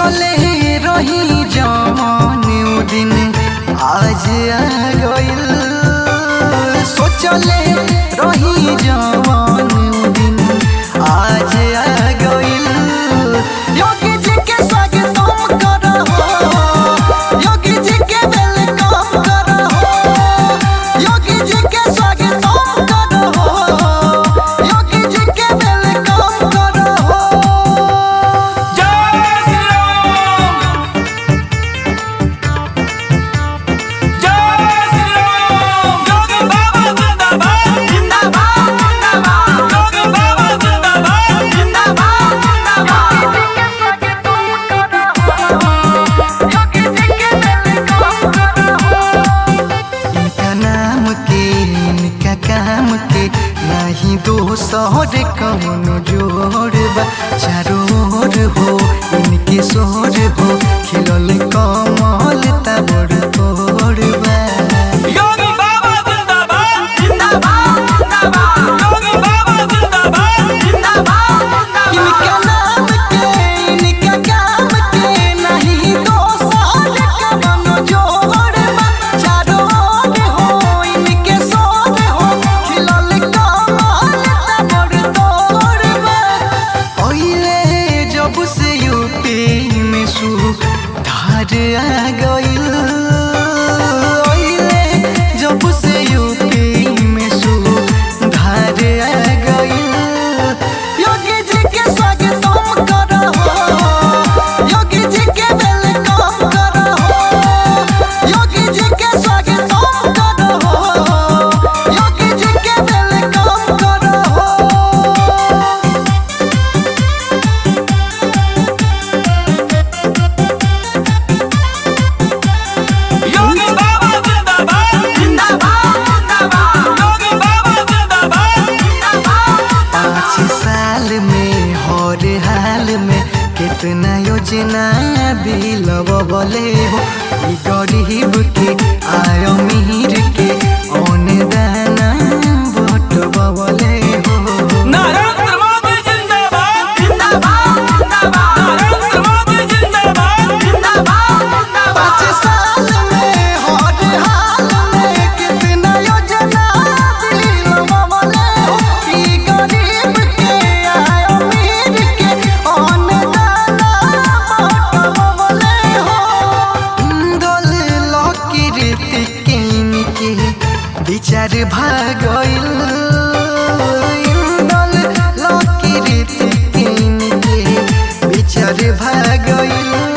सोचले रही जवान उ दिन आज आ गइल। सोचले रही जवान उ दिन आज आ गइल। योगी जी के स्वागतम करहो, योगी जी के वेलकम करहो, योगी जी के स्वागतम करहो, योगी जी के वेलकम करहो। काम के नहीं दोसर कौनो जोड़ बा। चारों ओर हो इनके सोर हो, खिलल कमल ताबड़ तोड़ बा। योगी बाबा जिंदाबाद जिंदाबाद जिंदाबाद, योगी बाबा जिंदाबाद जिंदाबाद इनका नाम के इनका काम के नहीं दोसर कौनो जोड़ बा। चारों ओर हो इनके सोर हो, खिलल कमल ताबड़ तोड़ बा। ओइले जब से यूपी में सुधार आ गइल। ओइले जब से यूपी में सुधार आ गइल। योगी जी के स्वागतम करहो, योगी जी के वेलकम करहो, योगी जी के स्वागतम करहो, योगी जी के वेलकम करहो। योगी बाबा जिंदाबाद जिंदाबाद जिंदाबाद, योगी बाबा जिंदाबाद जिंदाबाद। 5 साल में हर हाल में कितना योजना दिलवले हो। ई गरीब के आय अमीर के अनुदान बटवले हो। नरेंद्र मोदी जिंदाबाद जिंदाबाद जिंदाबाद, नरेंद्र मोदी जिंदाबाद जिंदाबाद 5 साल में हर हाल में कितना योजना दिलवले हो। ई गरीब के आय अमीर के अनुदान बटवले हो। इंदल लकीरत के इनके विचार भागइल। इंदल लकीरत के इनके विचार भागइल।